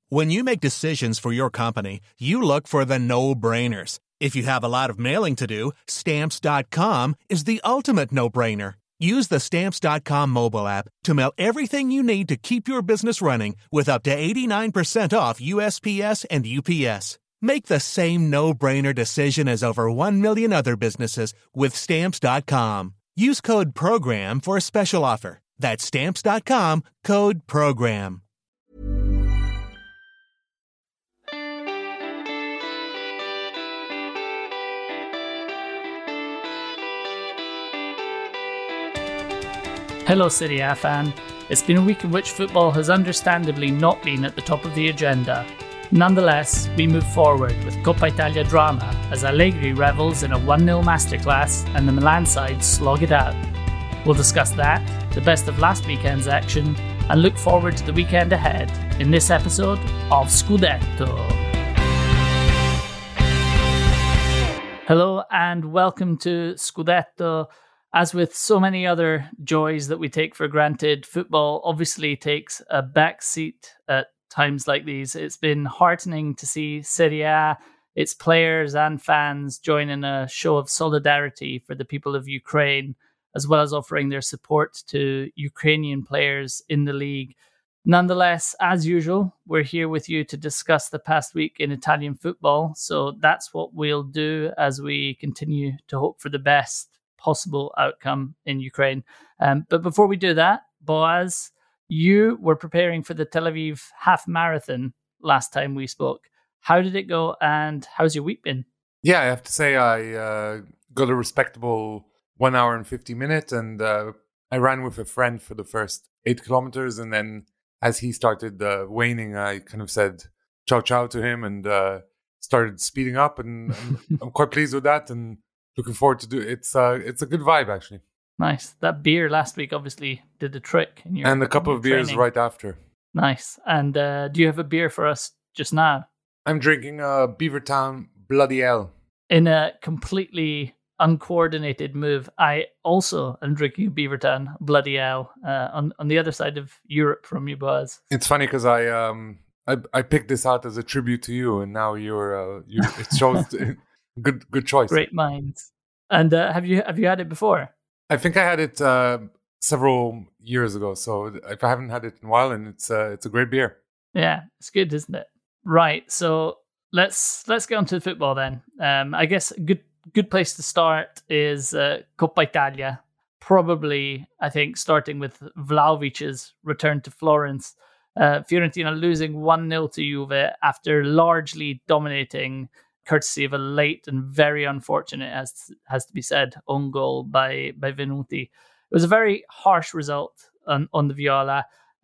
When you make decisions for your company, you look for the no-brainers. If you have a lot of mailing to do, Stamps.com is the ultimate no-brainer. Use the Stamps.com mobile app to mail everything you need to keep your business running with up to 89% off USPS and UPS. Make the same no-brainer decision as over 1 million other businesses with Stamps.com. Use code PROGRAM for a special offer. That's Stamps.com, code PROGRAM. Hello Serie A fan. It's been a week in which football has understandably not been at the top of the agenda. Nonetheless, we move forward with Coppa Italia drama as Allegri revels in a 1-0 masterclass and the Milan side slog it out. We'll discuss that, the best of last weekend's action, and look forward to the weekend ahead in this episode of Scudetto. Hello and welcome to Scudetto. As with so many other joys that we take for granted, football obviously takes a backseat at times like these. It's been heartening to see Serie A, its players and fans join in a show of solidarity for the people of Ukraine, as well as offering their support to Ukrainian players in the league. Nonetheless, as usual, we're here with you to discuss the past week in Italian football. So that's what we'll do as we continue to hope for the best possible outcome in Ukraine. But before we do that, Boaz, you were preparing for the Tel Aviv half marathon last time we spoke. How did it go and how's your week been? Yeah, I have to say I got a respectable 1 hour and 50 minutes and I ran with a friend for the first 8 kilometers, and then as he started waning, I kind of said ciao ciao to him and started speeding up, and I'm quite pleased with that and looking forward to do it. It's a good vibe, actually. Nice. That beer last week obviously did the trick. And a couple of beers right after. Nice. And do you have a beer for us just now? I'm drinking Beavertown Bloody Hell. In a completely uncoordinated move, I also am drinking Beavertown Bloody Hell on the other side of Europe from you, Buzz. It's funny because I picked this out as a tribute to you, and now it shows... Good choice. Great minds. And have you had it before? I think I had it several years ago. So if I haven't had it in a while, and it's a great beer. Yeah, it's good, isn't it? Right. So let's get on to the football then. I guess a good place to start is Coppa Italia. Probably, I think, starting with Vlahovic's return to Florence. Fiorentina losing 1-0 to Juve after largely dominating, courtesy of a late and very unfortunate, has to be said, own goal by Venuti. It was a very harsh result on the Viola.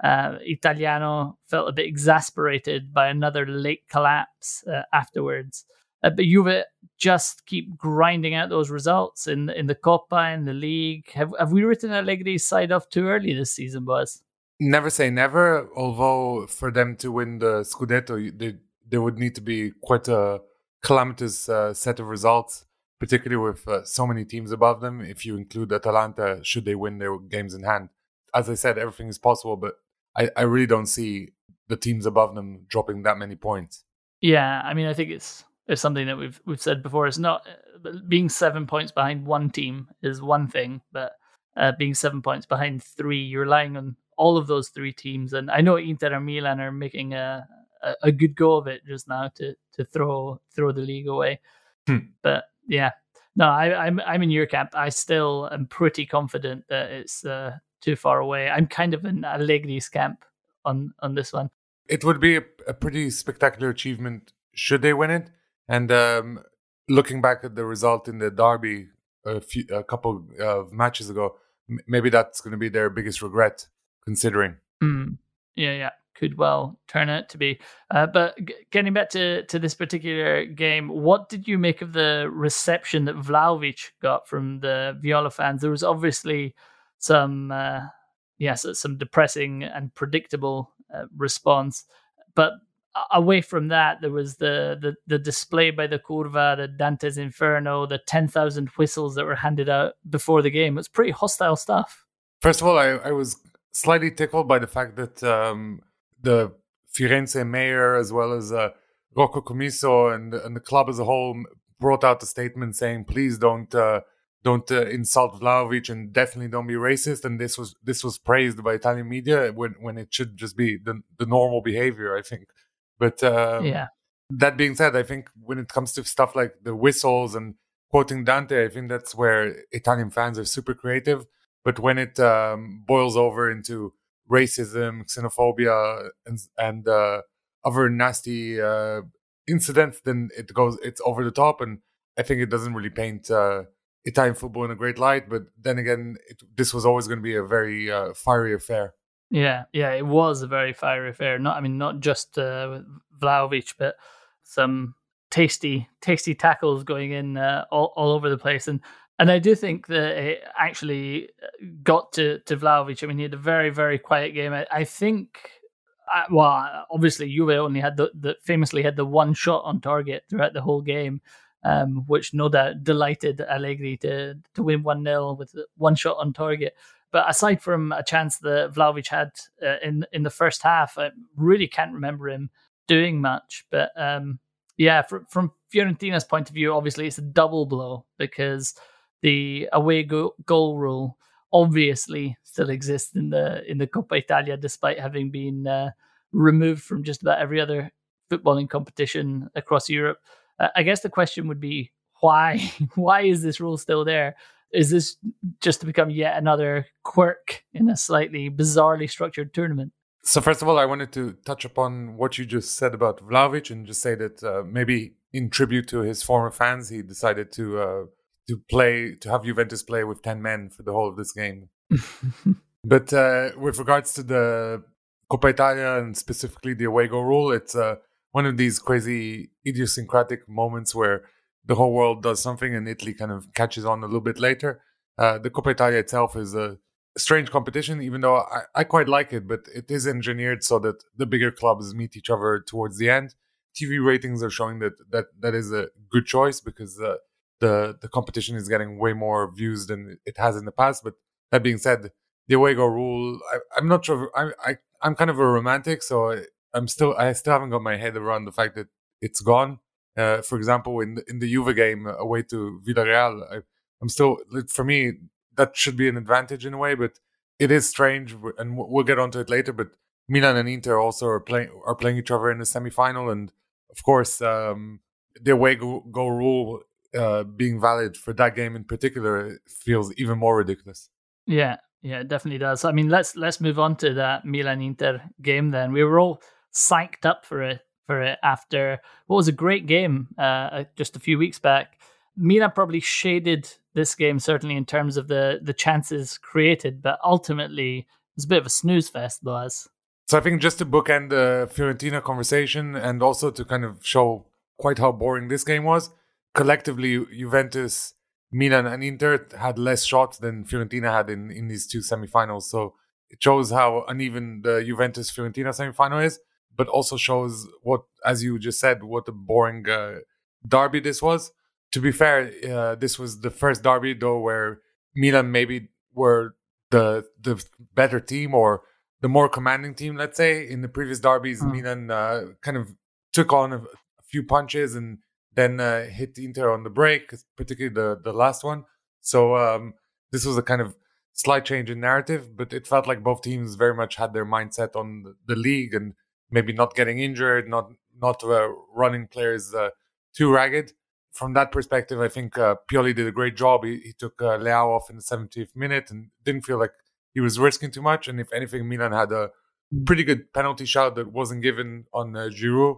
Italiano felt a bit exasperated by another late collapse afterwards. But Juve just keep grinding out those results in the Coppa and the league. Have we written Allegri's side off too early this season, Buzz? Never say never, although for them to win the Scudetto, there would need to be quite a calamitous set of results, particularly with so many teams above them, if you include Atalanta, should they win their games in hand. As I said, everything is possible, but I really don't see the teams above them dropping that many points. Yeah, I mean, I think it's something that we've said before. It's not being 7 points behind one team is one thing, but being 7 points behind 3, you're relying on all of those 3 teams. And I know Inter and Milan are making a good go of it just now to throw the league away. But yeah, no, I'm in your camp. I still am pretty confident that it's too far away. I'm kind of in Allegri's camp on this one. It would be a pretty spectacular achievement should they win it. And looking back at the result in the derby a couple of matches ago, maybe that's going to be their biggest regret, considering. Yeah. Could well turn out to be. But getting back to this particular game, what did you make of the reception that Vlahovic got from the Viola fans? There was obviously some depressing and predictable response, but away from that, there was the display by the Curva, the Dante's Inferno, the 10,000 whistles that were handed out before the game. It's pretty hostile stuff. First of all, I was slightly tickled by the fact that the Firenze mayor as well as Rocco Commisso and the club as a whole brought out a statement saying, please don't insult Vlahovic and definitely don't be racist. And this was praised by Italian media when it should just be the normal behavior, I think. But that being said, I think when it comes to stuff like the whistles and quoting Dante, I think that's where Italian fans are super creative. But when it boils over into racism, xenophobia, and other nasty incidents, then it's over the top. And I think it doesn't really paint Italian football in a great light. But then again, this was always going to be a very fiery affair. Yeah, it was a very fiery affair. Not just Vlahovic, but some tasty tackles going in all over the place. And I do think that it actually got to Vlahovic. I mean, he had a very, very quiet game. I think, obviously Juve only had famously had the one shot on target throughout the whole game, which no doubt delighted Allegri to win 1-0 with one shot on target. But aside from a chance that Vlahovic had in the first half, I really can't remember him doing much. But from Fiorentina's point of view, obviously it's a double blow because the away goal rule obviously still exists in the Coppa Italia, despite having been removed from just about every other footballing competition across Europe. I guess the question would be, why? Why is this rule still there? Is this just to become yet another quirk in a slightly bizarrely structured tournament? So first of all, I wanted to touch upon what you just said about Vlahovic and just say that maybe in tribute to his former fans, he decided to have Juventus play with 10 men for the whole of this game. But with regards to the Coppa Italia and specifically the away goal rule, it's one of these crazy idiosyncratic moments where the whole world does something and Italy kind of catches on a little bit later. The Coppa Italia itself is a strange competition, even though I quite like it, but it is engineered so that the bigger clubs meet each other towards the end. TV ratings are showing that is a good choice because the competition is getting way more views than it has in the past. But that being said, the away goal rule, I'm not sure. I'm kind of a romantic, so I still haven't got my head around the fact that it's gone. For example, in the Juve game away to Villarreal, I'm still, for me, that should be an advantage in a way, but it is strange, and we'll get onto it later. But Milan and Inter also are playing each other in the semi-final, and of course, the away goal rule being valid for that game in particular feels even more ridiculous. Yeah, it definitely does. I mean, let's move on to that Milan-Inter game then. We were all psyched up for it after what was a great game just a few weeks back. Milan probably shaded this game, certainly in terms of the chances created, but ultimately it was a bit of a snooze fest, Boaz. So I think just to bookend the Fiorentina conversation and also to kind of show quite how boring this game was, collectively Juventus, Milan and Inter had less shots than Fiorentina had in these two semifinals. So it shows how uneven the Juventus-Fiorentina semifinal is, but also shows what, as you just said, what a boring derby this was. To be fair, this was the first derby, though, where Milan maybe were the better team or the more commanding team, let's say. In the previous derbies, Milan kind of took on a few punches and then hit Inter on the break, particularly the last one. So this was a kind of slight change in narrative, but it felt like both teams very much had their mindset on the league and maybe not getting injured, not running players too ragged. From that perspective, I think Pioli did a great job. He took Leao off in the 70th minute and didn't feel like he was risking too much. And if anything, Milan had a pretty good penalty shot that wasn't given on Giroud.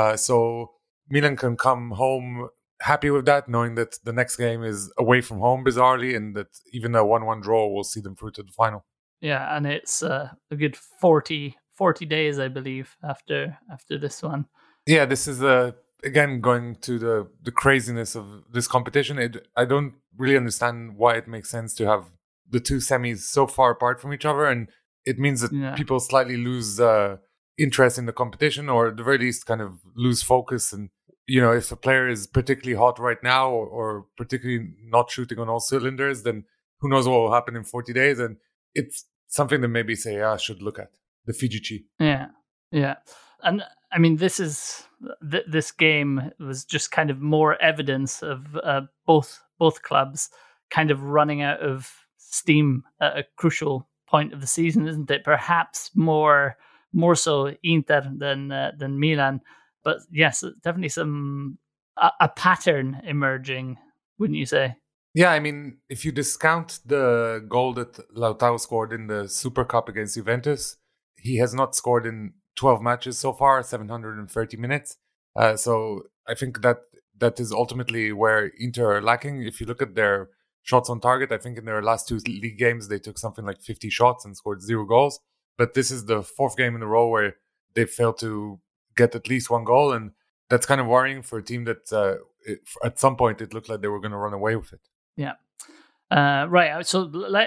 So Milan can come home happy with that, knowing that the next game is away from home, bizarrely, and that even a 1-1 draw will see them through to the final. Yeah, and it's a good 40 days, I believe, after this one. Yeah, this is again, going to the craziness of this competition. I don't really understand why it makes sense to have the two semis so far apart from each other, and it means that people slightly lose interest in the competition, or at the very least kind of lose focus. And if a player is particularly hot right now or particularly not shooting on all cylinders, then who knows what will happen in 40 days. And it's something that maybe say, I should look at the Fiji. Yeah. And I mean, this game was just kind of more evidence of both clubs kind of running out of steam at a crucial point of the season, isn't it? Perhaps more so Inter than Milan, but yes, definitely a pattern emerging, wouldn't you say? Yeah, I mean, if you discount the goal that Lautaro scored in the Super Cup against Juventus, he has not scored in 12 matches so far, 730 minutes. So I think that is ultimately where Inter are lacking. If you look at their shots on target, I think in their last 2 league games, they took something like 50 shots and scored 0 goals. But this is the 4th game in a row where they failed to get at least 1 goal. And that's kind of worrying for a team that at some point it looked like they were going to run away with it. Yeah. Right. So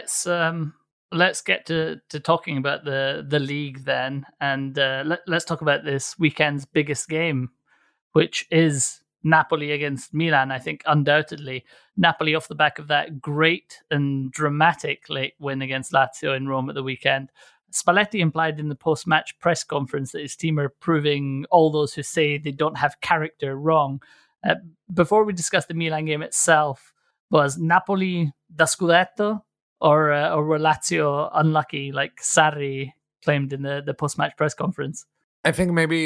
let's get to talking about the league then, and let's talk about this weekend's biggest game, which is Napoli against Milan. I think undoubtedly Napoli, off the back of that great and dramatic late win against Lazio in Rome at the weekend. Spalletti implied in the post-match press conference that his team are proving all those who say they don't have character wrong. Before we discuss the Milan game itself, was Napoli da Scudetto, or were Lazio unlucky, like Sarri claimed in the post-match press conference? I think maybe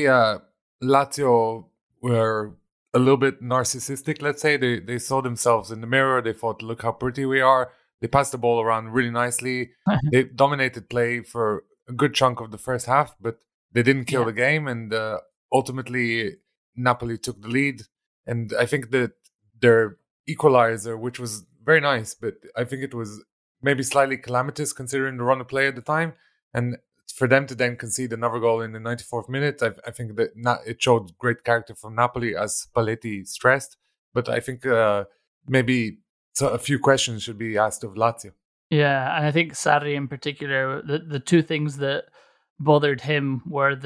Lazio were a little bit narcissistic, let's say. They saw themselves in the mirror. They thought, look how pretty we are. They passed the ball around really nicely. They dominated play for a good chunk of the first half, but they didn't kill the game. And ultimately, Napoli took the lead. And I think that their equalizer, which was very nice, but I think it was maybe slightly calamitous considering the run of play at the time. And for them to then concede another goal in the 94th minute, I think that it showed great character from Napoli, as Spalletti stressed. But I think maybe a few questions should be asked of Lazio. Yeah, and I think Sarri in particular, the two things that bothered him were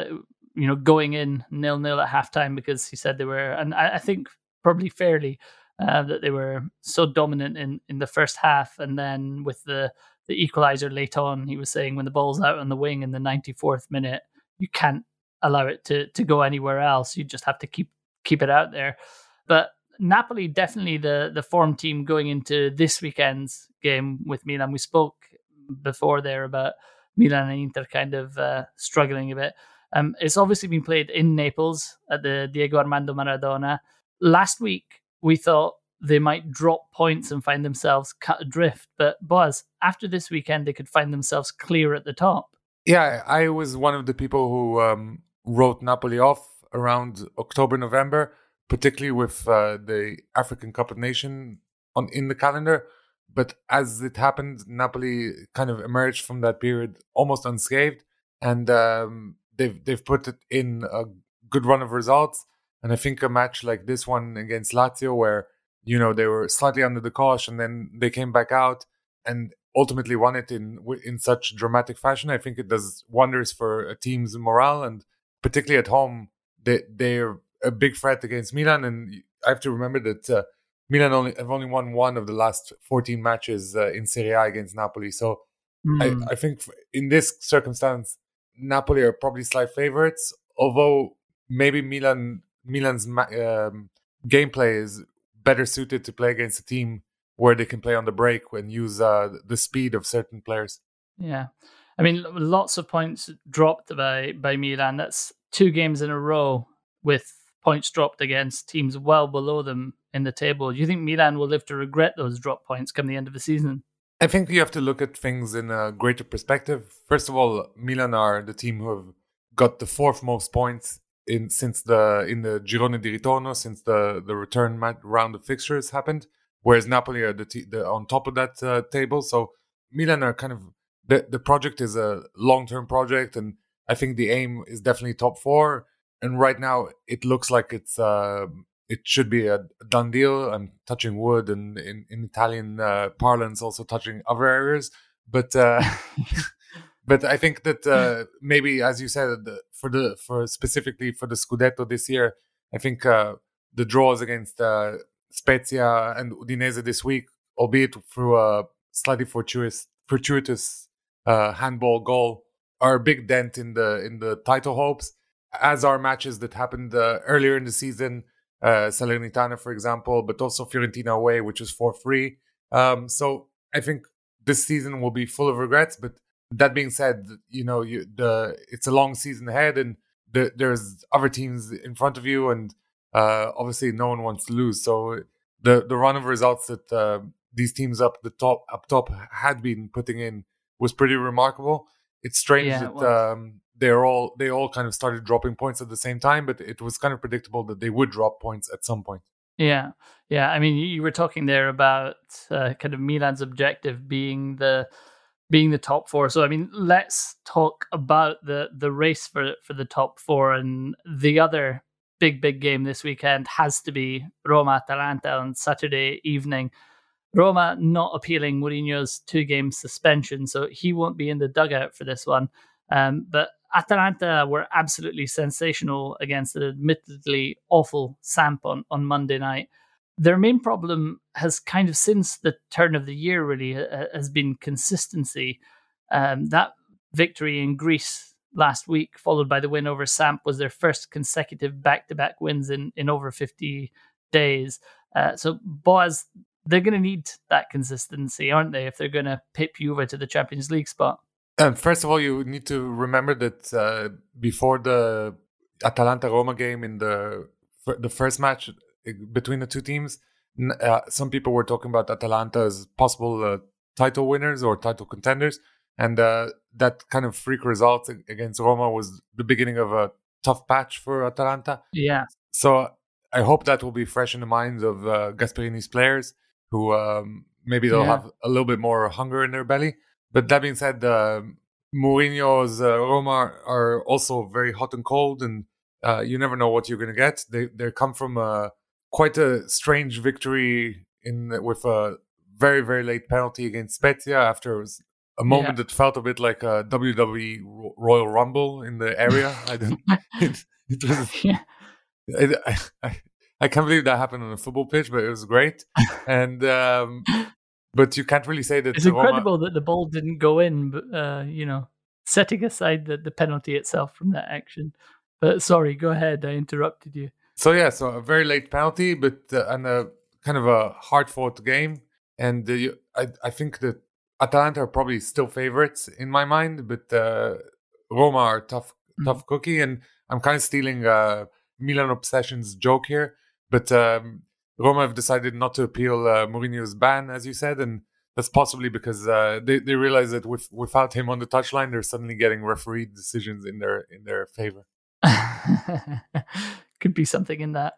going in 0-0 at halftime, because he said they were, and I think probably fairly, that they were so dominant in the first half, and then with the equalizer late on, he was saying when the ball's out on the wing in the 94th minute, you can't allow it to go anywhere else. You just have to keep it out there. But Napoli definitely the form team going into this weekend's game with Milan. We spoke before there about Milan and Inter kind of struggling a bit. It's obviously been played in Naples at the Diego Armando Maradona. Last week, we thought they might drop points and find themselves cut adrift. But Boaz, after this weekend, they could find themselves clear at the top. Yeah, I was one of the people who wrote Napoli off around October, November, particularly with the African Cup of Nations in the calendar. But as it happened, Napoli kind of emerged from that period almost unscathed. And they've put it in a good run of results. And I think a match like this one against Lazio, where, they were slightly under the cosh and then they came back out and ultimately won it in such dramatic fashion, I think it does wonders for a team's morale. And particularly at home, they're a big threat against Milan. And I have to remember that Milan have only won one of the last 14 matches in Serie A against Napoli. So I think in this circumstance, Napoli are probably slight favorites, although maybe Milan's gameplay is better suited to play against a team where they can play on the break and use the speed of certain players. Yeah. I mean, lots of points dropped by Milan. That's 2 games in a row with points dropped against teams well below them in the table. Do you think Milan will live to regret those drop points come the end of the season? I think you have to look at things in a greater perspective. First of all, Milan are the team who have got the 4th most points in the Girone di Ritorno since the return round of fixtures happened, whereas Napoli are the on top of that table. So Milan are kind of the project is a long-term project, and I think the aim is definitely top 4. And right now, it looks like it should be a done deal. I'm touching wood, and in Italian parlance, also touching other areas. But but I think that maybe, as you said, for specifically for the Scudetto this year, I think the draws against Spezia and Udinese this week, albeit through a slightly fortuitous handball goal, are a big dent in the title hopes. as are matches that happened earlier in the season, Salernitana, for example, but also Fiorentina away, which is 4-3. So I think this season will be full of regrets. But that being said, it's a long season ahead, and there's other teams in front of you, and obviously no one wants to lose. So the run of results that these teams up top had been putting in was pretty remarkable. It's strange that they all kind of started dropping points at the same time, but it was kind of predictable that they would drop points at some point. Yeah. I mean, you were talking there about kind of Milan's objective being the top four. So I mean, let's talk about the race for the top four, and the other big game this weekend has to be Roma-Atalanta on Saturday evening. Roma not appealing Mourinho's 2-game suspension, so he won't be in the dugout for this one. But Atalanta were absolutely sensational against an admittedly awful Samp on Monday night. Their main problem has kind of since the turn of the year really has been consistency. That victory in Greece last week, followed by the win over Samp, was their first consecutive back-to-back wins in over 50 days. So Boaz, they're going to need that consistency, aren't they, if they're going to pip Juve to the Champions League spot? First of all, you need to remember that before the Atalanta-Roma game in the first match between the two teams, some people were talking about Atalanta as possible title winners or title contenders. And that kind of freak result against Roma was the beginning of a tough patch for Atalanta. Yeah. So I hope that will be fresh in the minds of Gasperini's players, who maybe they'll have a little bit more hunger in their belly. But that being said, Mourinho's Roma are also very hot and cold, and you never know what you're going to get. They come from quite a strange victory with a very, very late penalty against Spezia after it was a moment that felt a bit like a WWE Royal Rumble in the area. I can't believe that happened on a football pitch, but it was great. And but you can't really say that it's incredible that the ball didn't go in. But setting aside the penalty itself from that action. But sorry, go ahead. I interrupted you. So a very late penalty, but and a kind of a hard-fought game. And I think that Atalanta are probably still favorites in my mind, but Roma are tough cookie, and I'm kind of stealing Milan Obsession's joke here. But Roma have decided not to appeal Mourinho's ban, as you said, and that's possibly because they realize that without him on the touchline, they're suddenly getting referee decisions in their favor. Could be something in that.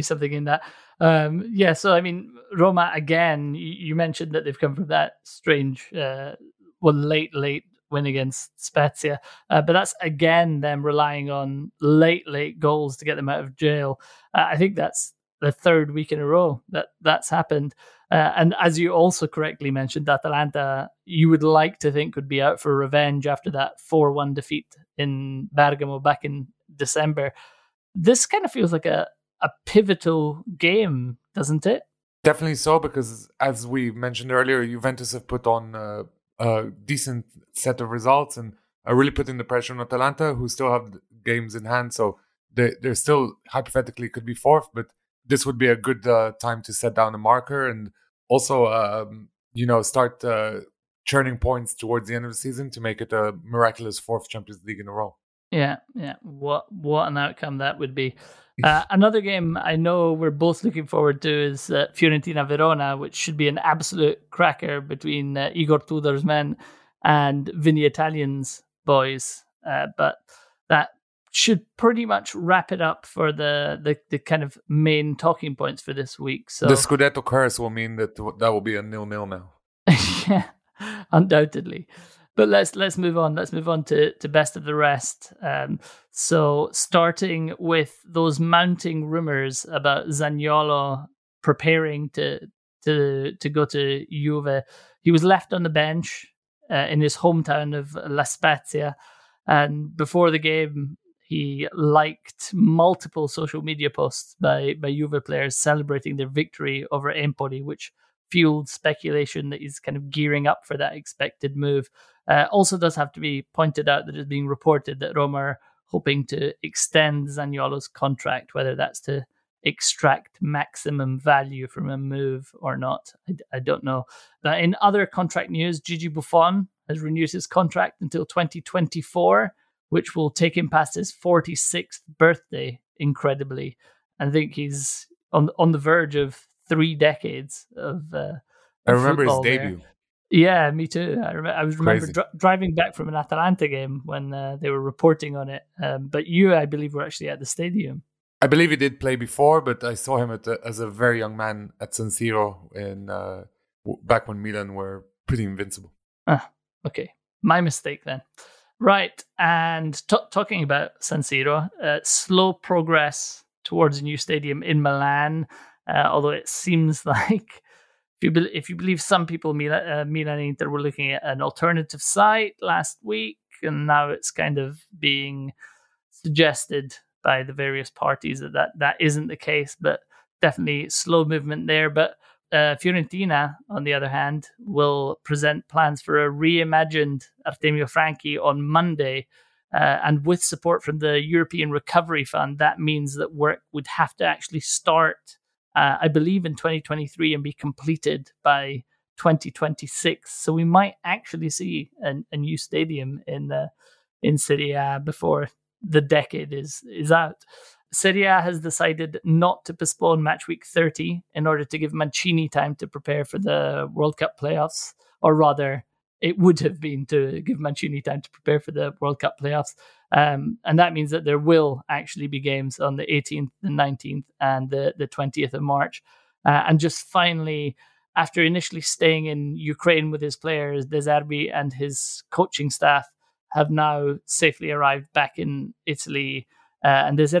So I mean, Roma again. You mentioned that they've come from that strange, late win against Spezia, but that's again them relying on late goals to get them out of jail. I think that's the third week in a row that's happened. And as you also correctly mentioned, Atalanta, you would like to think would be out for revenge after that 4-1 defeat in Bergamo back in December. This kind of feels like a pivotal game, doesn't it? Definitely so, because as we mentioned earlier, Juventus have put on a decent set of results and are really putting the pressure on Atalanta, who still have games in hand. So they're still hypothetically could be fourth, but this would be a good time to set down a marker and also, start churning points towards the end of the season to make it a miraculous fourth Champions League in a row. Yeah. What an outcome that would be. Another game I know we're both looking forward to is Fiorentina-Verona, which should be an absolute cracker between Igor Tudor's men and Vinny Italian's boys. But that should pretty much wrap it up for the kind of main talking points for this week. So the Scudetto curse will mean that will be a 0-0 now. Yeah, undoubtedly. But let's move on. Let's move on to best of the rest. So starting with those mounting rumors about Zaniolo preparing to go to Juve. He was left on the bench in his hometown of La Spezia, and before the game, he liked multiple social media posts by Juve players celebrating their victory over Empoli, which fueled speculation that he's kind of gearing up for that expected move. Also does have to be pointed out that it's being reported that Roma are hoping to extend Zaniolo's contract, whether that's to extract maximum value from a move or not. I don't know. But in other contract news, Gigi Buffon has renewed his contract until 2024, which will take him past his 46th birthday, incredibly. I think he's on the verge of 3 decades of I remember his there. debut. Yeah, me too. I remember driving back from an Atalanta game when they were reporting on it. But you, I believe, were actually at the stadium. I believe he did play before, but I saw him as a very young man at San Siro back when Milan were pretty invincible. Okay. My mistake then. Right. And talking about San Siro, slow progress towards a new stadium in Milan, although it seems like, if you believe some people, Milan and Inter were looking at an alternative site last week, and now it's kind of being suggested by the various parties that isn't the case, but definitely slow movement there. But Fiorentina, on the other hand, will present plans for a reimagined Artemio Franchi on Monday. And with support from the European Recovery Fund, that means that work would have to actually start, I believe, in 2023 and be completed by 2026. So we might actually see a new stadium in Serie A before the decade is out. Serie A has decided not to postpone match week 30 in order to give Mancini time to prepare for the World Cup playoffs, or rather, it would have been to give Mancini time to prepare for the World Cup playoffs. And that means that there will actually be games on the 18th, the 19th, and the 20th of March. And just finally, after initially staying in Ukraine with his players, De Zerbi and his coaching staff have now safely arrived back in Italy. And De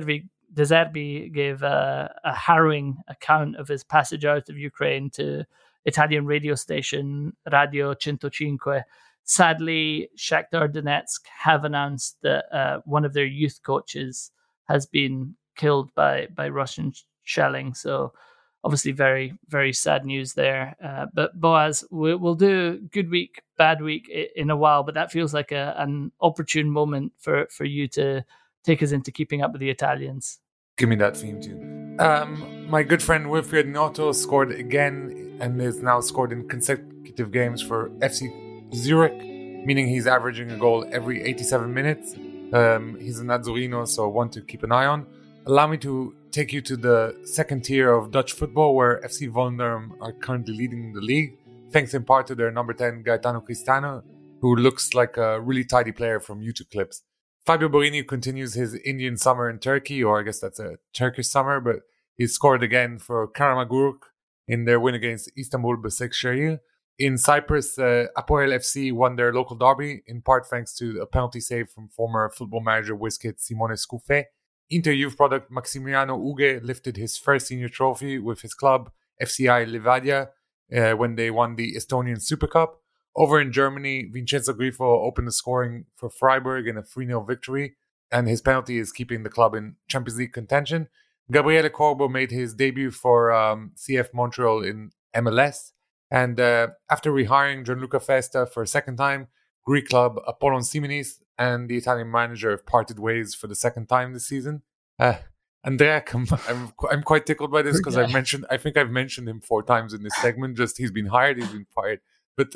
Zerbi gave a harrowing account of his passage out of Ukraine to Italian radio station Radio 105. Sadly, Shakhtar Donetsk have announced that one of their youth coaches has been killed by Russian shelling. So obviously very, very sad news there. But Boaz, we'll do good week, bad week in a while, but that feels like an opportune moment for you to take us into keeping up with the Italians. Give me that theme tune. My good friend Wilfried Noto scored again and is now scored in consecutive games for FC Zurich, meaning he's averaging a goal every 87 minutes. He's an Azzurrino, so one to keep an eye on. Allow me to take you to the second tier of Dutch football, where FC Volendam are currently leading the league, thanks in part to their number 10 Gaetano Cristano, who looks like a really tidy player from YouTube clips. Fabio Borini continues his Indian summer in Turkey, or I guess that's a Turkish summer, but he scored again for Karamagurk in their win against Istanbul Basaksehir. In Cyprus, Apoel FC won their local derby, in part thanks to a penalty save from former Football Manager Wizkid Simone Scoufet. Inter youth product Maximiano Uge lifted his first senior trophy with his club, FCI Levadia, when they won the Estonian Super Cup. Over in Germany, Vincenzo Grifo opened the scoring for Freiburg in a 3-0 victory, and his penalty is keeping the club in Champions League contention. Gabriele Corbo made his debut for CF Montreal in MLS, and after rehiring Gianluca Festa for a second time, Greek club Apollon Simonis and the Italian manager have parted ways for the second time this season. Andrea, I'm quite tickled by this because I think I've mentioned him 4 times in this segment. Just he's been hired, he's been fired. But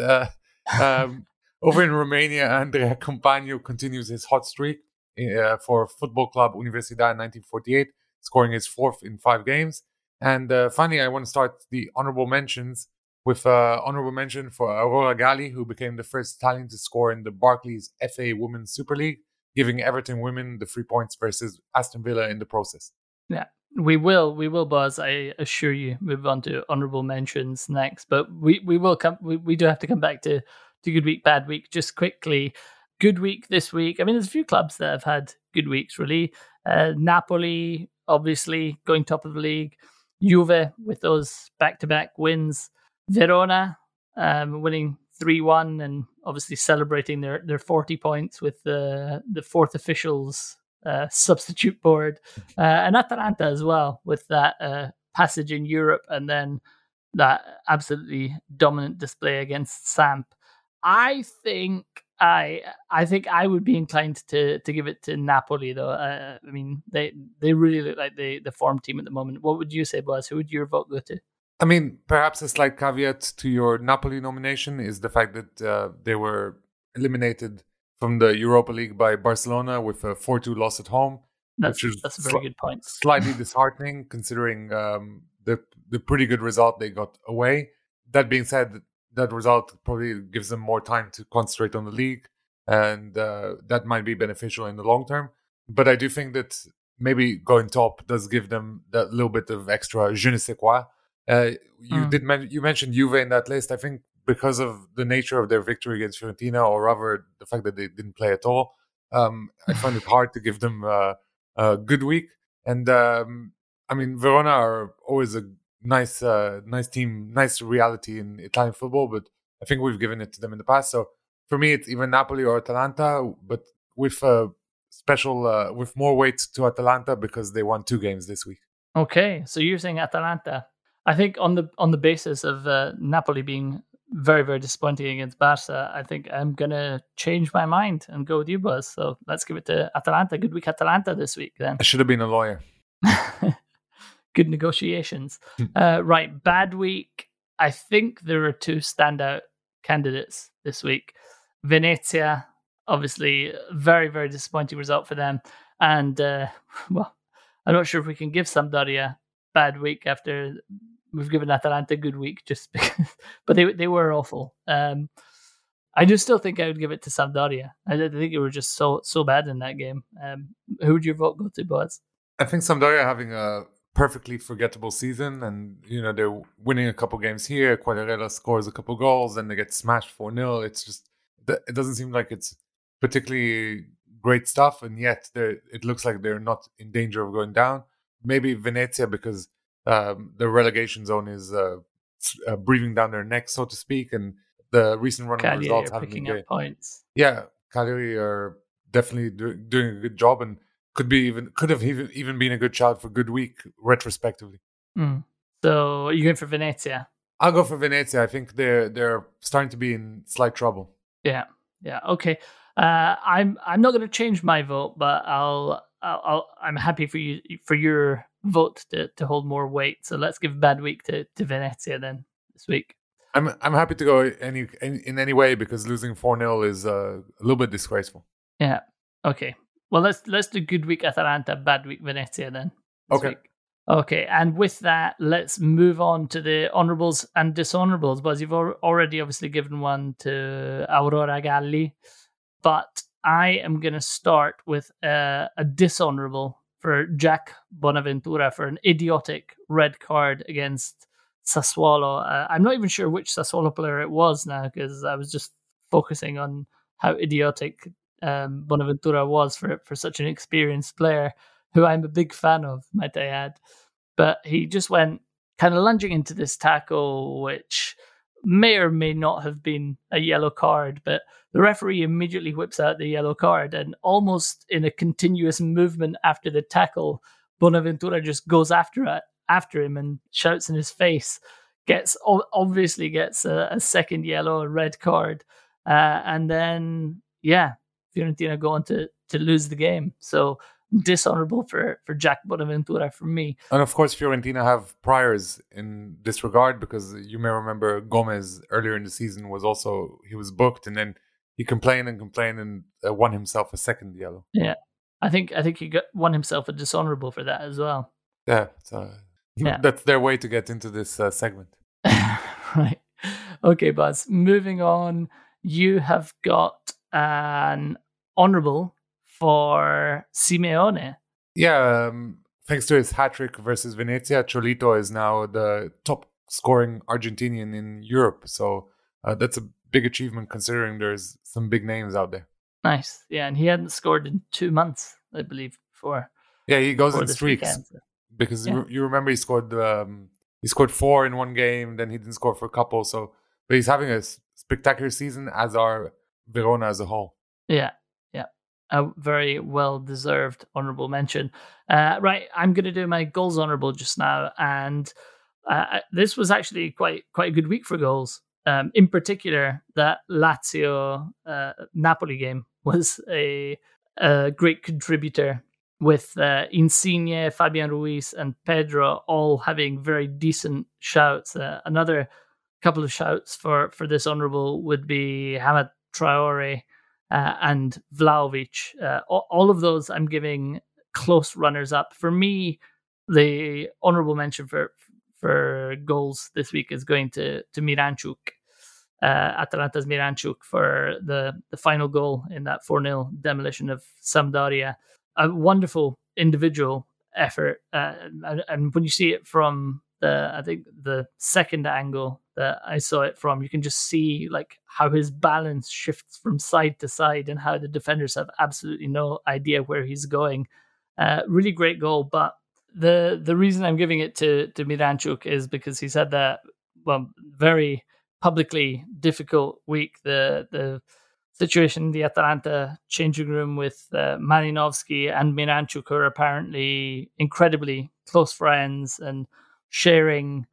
over in Romania, Andrea Campagno continues his hot streak for Football Club Universidad in 1948, scoring his 4th in 5 games. And finally, I want to start the honorable mentions with honorable mention for Aurora Galli, who became the first Italian to score in the Barclays FA Women's Super League, giving Everton women the 3 points versus Aston Villa in the process. Yeah, we will, Buzz. I assure you. Move on to honorable mentions next, but we will come. We do have to come back to good week, bad week. Just quickly, good week this week. I mean, there's a few clubs that have had good weeks. Really, Napoli obviously going top of the league. Juve with those back-to-back wins. Verona winning 3-1 and obviously celebrating their 40 points with the 4th officials substitute board, and Atalanta as well with that passage in Europe and then that absolutely dominant display against Samp. I think I think I would be inclined to give it to Napoli, though. I mean, they really look like the form team at the moment. What would you say, Buzz? Who would your vote go to? I mean, perhaps a slight caveat to your Napoli nomination is the fact that they were eliminated from the Europa League by Barcelona with a 4-2 loss at home. That's a very good point. Slightly disheartening considering the pretty good result they got away. That being said, that result probably gives them more time to concentrate on the league, and that might be beneficial in the long term. But I do think that maybe going top does give them that little bit of extra je ne sais quoi. You mentioned Juve in that list. I think because of the nature of their victory against Fiorentina, or rather the fact that they didn't play at all, I find it hard to give them a good week. And I mean, Verona are always a nice team, nice reality in Italian football, but I think we've given it to them in the past. So for me, it's either Napoli or Atalanta, but with special with more weight to Atalanta because they won 2 games this week. Okay, so you're saying Atalanta. I think on the basis of Napoli being very, very disappointing against Barca, I think I'm gonna change my mind and go with you, Buzz. So let's give it to Atalanta. Good week, Atalanta, this week. Then I should have been a lawyer. Good negotiations. Right, bad week. I think there are 2 standout candidates this week. Venezia, obviously, very, very disappointing result for them. And, well, I'm not sure if we can give Sampdoria bad week after we've given Atalanta a good week, just because. But they were awful. I do still think I would give it to Sampdoria. I think they were just so bad in that game. Who would your vote go to, Buzz? I think Sampdoria having a perfectly forgettable season, and they're winning a couple games here. Quagliarella scores a couple goals, then they get smashed 4-0. It's just, it doesn't seem like it's particularly great stuff, and yet it looks like they're not in danger of going down. Maybe Venezia, because the relegation zone is breathing down their neck, so to speak, and the recent run of results haven't been great. Points. Yeah, Cagliari are definitely doing a good job, and could have even been a good shout for good week retrospectively. So are you going for Venezia? I'll go for Venezia. I think they're starting to be in slight trouble. Yeah. Okay. I'm not going to change my vote, but I'm happy for your vote to hold more weight. So let's give bad week to Venezia then this week. I'm happy to go in any way, because losing 4-0 is a little bit disgraceful. Yeah. Okay. Well, let's do good week Atalanta, bad week Venezia then. Okay. Week. Okay, and with that, let's move on to the honourables and dishonourables. Buzz, you've already obviously given one to Aurora Galli, but I am going to start with a dishonourable for Jack Bonaventura for an idiotic red card against Sassuolo. I'm not even sure which Sassuolo player it was now, because I was just focusing on how idiotic Bonaventura was for such an experienced player, who I'm a big fan of, might I add. But he just went kind of lunging into this tackle, which may or may not have been a yellow card, but the referee immediately whips out the yellow card, and almost in a continuous movement after the tackle, Bonaventura just goes after him and shouts in his face, obviously gets a second yellow, a red card, and then Fiorentina go on to lose the game. So dishonorable for Jack Bonaventura for me. And of course, Fiorentina have priors in this regard, because you may remember Gomez earlier in the season he was booked, and then he complained and won himself a second yellow. Yeah, I think he won himself a dishonorable for that as well. Yeah, that's their way to get into this segment. Right. Okay, Buzz. Moving on, you have got an honorable for Simeone. Yeah, thanks to his hat-trick versus Venezia, Cholito is now the top scoring Argentinian in Europe. So that's a big achievement, considering there's some big names out there. Nice. Yeah, and he hadn't scored in 2 months, I believe, before. Yeah, he goes in streaks. Because you remember he scored 4 in one game, then he didn't score for a couple. But he's having a spectacular season, as are Verona as a whole. Yeah. A very well-deserved honourable mention. Right, I'm going to do my goals honourable just now, and this was actually quite a good week for goals. in particular, that Lazio Napoli game was a great contributor, with Insigne, Fabian Ruiz, and Pedro all having very decent shouts. Another couple of shouts for this honourable would be Hamad Traore and Vlahovic. All of those I'm giving close runners up. For me, the honourable mention for goals this week is going to Miranchuk. Atalanta's Miranchuk for the final goal in that 4-0 demolition of Sampdoria. A wonderful individual effort. And when you see it from the second angle that I saw it from, you can just see like how his balance shifts from side to side and how the defenders have absolutely no idea where he's going. Really great goal. But the reason I'm giving it to Miranchuk is because he's had that, very publicly difficult week. The situation in the Atalanta changing room with Malinowski and Miranchuk, who are apparently incredibly close friends and sharing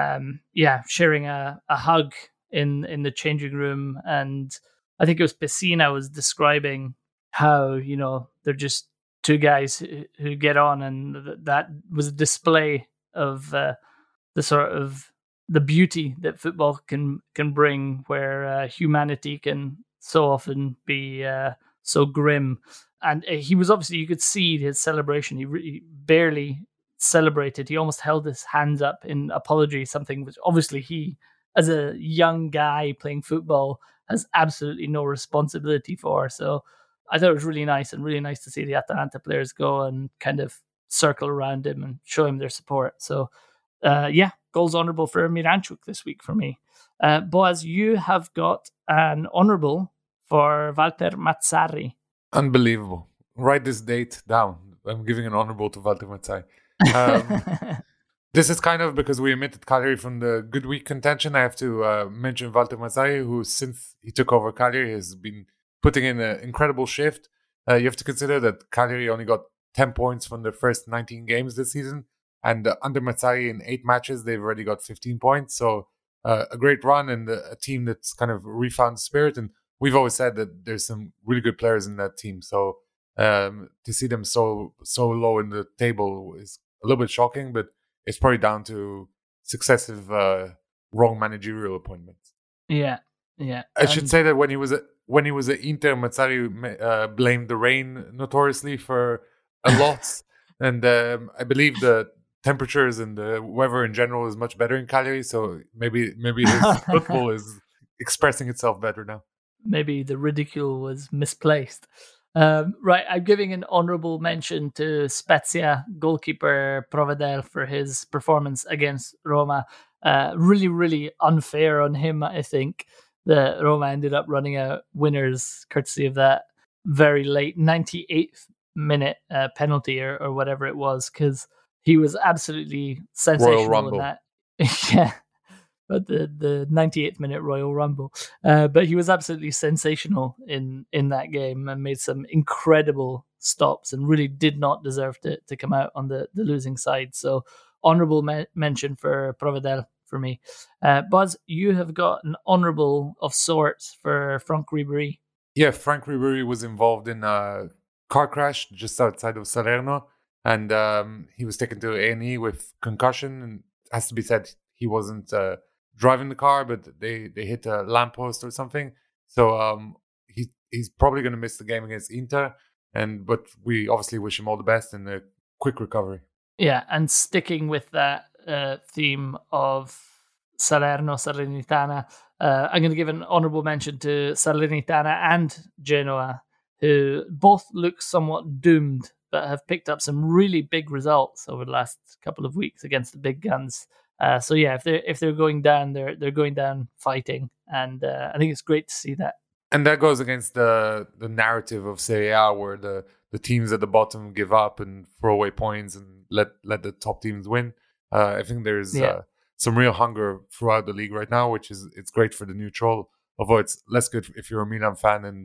a hug in the changing room. And I think it was Pessina was describing how, they're just two guys who get on, and that was a display of the sort of the beauty that football can bring, where humanity can so often be so grim. And he was obviously, you could see his celebration. He barely celebrated. He almost held his hands up in apology, something which obviously he, as a young guy playing football, has absolutely no responsibility for. So I thought it was really nice to see the Atalanta players go and kind of circle around him and show him their support. So goals honourable for Miranchuk this week for me. Boaz, you have got an honourable for Walter Mazzarri. Unbelievable. Write this date down. I'm giving an honourable to Walter Mazzarri. This is kind of because we omitted Cagliari from the good week contention. I have to mention Walter Mazzarri, who since he took over Cagliari has been putting in an incredible shift. You have to consider that Cagliari only got 10 points from their first 19 games this season. And under Mazzarri, in 8 matches, they've already got 15 points. So a great run, and a team that's kind of refound spirit. And we've always said that there's some really good players in that team. So to see them so low in the table is a little bit shocking, but it's probably down to successive wrong managerial appointments. Yeah. I should say that when he was at Inter, Mazzarri blamed the rain notoriously for a lot. And I believe the temperatures and the weather in general is much better in Cagliari, so maybe his football is expressing itself better now. Maybe the ridicule was misplaced. Right, I'm giving an honourable mention to Spezia goalkeeper Provedel for his performance against Roma. Really, really unfair on him, I think, that Roma ended up running out winners courtesy of that very late 98th minute penalty or whatever it was, because he was absolutely sensational in that. Yeah, but the 98th minute Royal Rumble. But he was absolutely sensational in that game and made some incredible stops and really did not deserve to come out on the losing side. So honourable mention for Provedel for me. Buzz, you have got an honourable of sorts for Franck Ribéry. Yeah, Franck Ribéry was involved in a car crash just outside of Salerno, and he was taken to A&E with concussion. And it has to be said, he wasn't driving the car, but they hit a lamppost or something. So he's probably going to miss the game against Inter, but we obviously wish him all the best and a quick recovery. Yeah, and sticking with that theme of Salernitana, I'm going to give an honourable mention to Salernitana and Genoa, who both look somewhat doomed, but have picked up some really big results over the last couple of weeks against the big guns. So yeah, if they're going down, they're going down fighting, and I think it's great to see that. And that goes against the narrative of Serie A, where the teams at the bottom give up and throw away points and let the top teams win. I think there's some real hunger throughout the league right now, it's great for the neutral. Although it's less good if you're a Milan fan and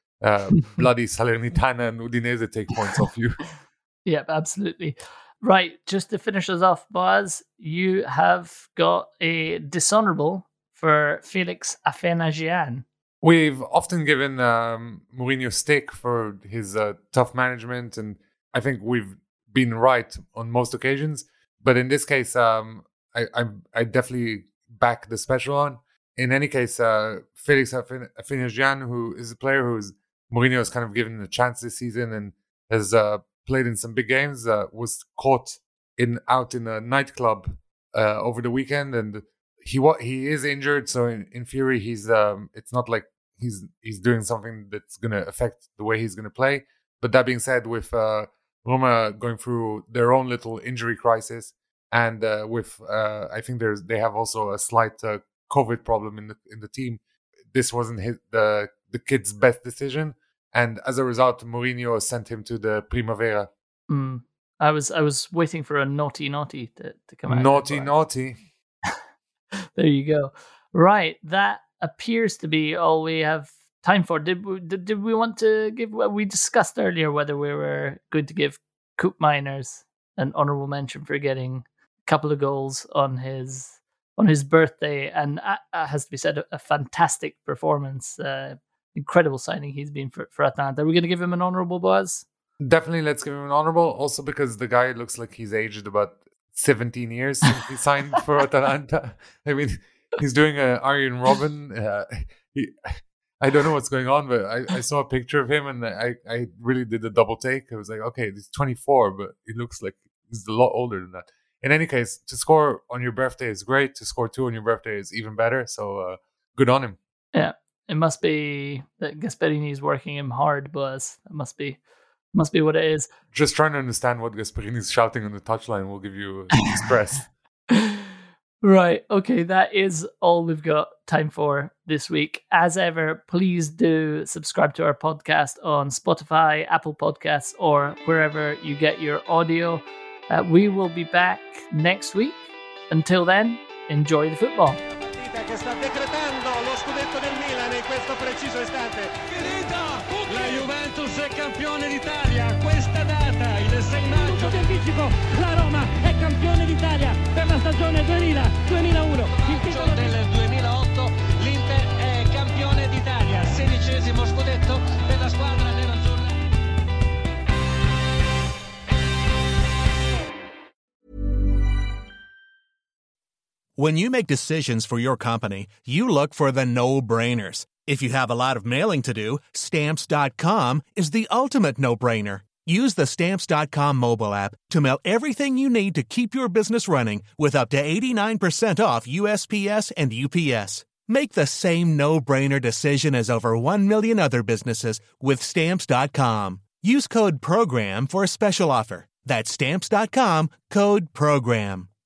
bloody Salernitana and Udinese take points off you. Yep, absolutely. Right, just to finish us off, Boaz, you have got a dishonourable for Felix Afena-Gyan? We've often given Mourinho stick for his tough management, and I think we've been right on most occasions. But in this case, I definitely back the special on. In any case, Felix Afena-Gyan, who is a player who's Mourinho has kind of given a chance this season and has played in some big games, was caught out in a nightclub over the weekend, and he is injured. So in theory, he's it's not like he's doing something that's going to affect the way he's going to play. But that being said, with Roma going through their own little injury crisis, and with I think they have also a slight COVID problem in the team. This wasn't the kid's best decision, and as a result, Mourinho sent him to the Primavera. I was waiting for a naughty to come out. Naughty. There you go. Right, that appears to be all we have time for. Did we want to give? We discussed earlier whether we were going to give Koopmeiners an honourable mention for getting a couple of goals on his birthday, and has to be said, a fantastic performance, incredible signing he's been for Atalanta. Are we going to give him an honourable, Boaz? Definitely, let's give him an honourable. Also because the guy looks like he's aged about 17 years since he signed for Atalanta. I mean, he's doing an Arjen Robben. I don't know what's going on, but I saw a picture of him and I really did a double take. I was like, okay, he's 24, but he looks like he's a lot older than that. In any case, to score on your birthday is great. To score 2 on your birthday is even better. So good on him. Yeah, it must be that Gasperini is working him hard, Buzz. It must be what it is. Just trying to understand what Gasperini is shouting on the touchline will give you stress. Right. Okay, that is all we've got time for this week. As ever, please do subscribe to our podcast on Spotify, Apple Podcasts, or wherever you get your audio. We will be back next week. Until then, enjoy the football. Che sta decretando lo scudetto del Milan in questo preciso istante. Finita! La Juventus è campione d'Italia. Questa data, il 6 maggio. Tutto di anticipo, la Roma è campione d'Italia per la stagione 2000-2001. Il titolo del 2008, l'Inter è campione d'Italia. 16° scudetto per la squadra nerazzurra. When you make decisions for your company, you look for the no-brainers. If you have a lot of mailing to do, Stamps.com is the ultimate no-brainer. Use the Stamps.com mobile app to mail everything you need to keep your business running with up to 89% off USPS and UPS. Make the same no-brainer decision as over 1 million other businesses with Stamps.com. Use code PROGRAM for a special offer. That's Stamps.com, code PROGRAM.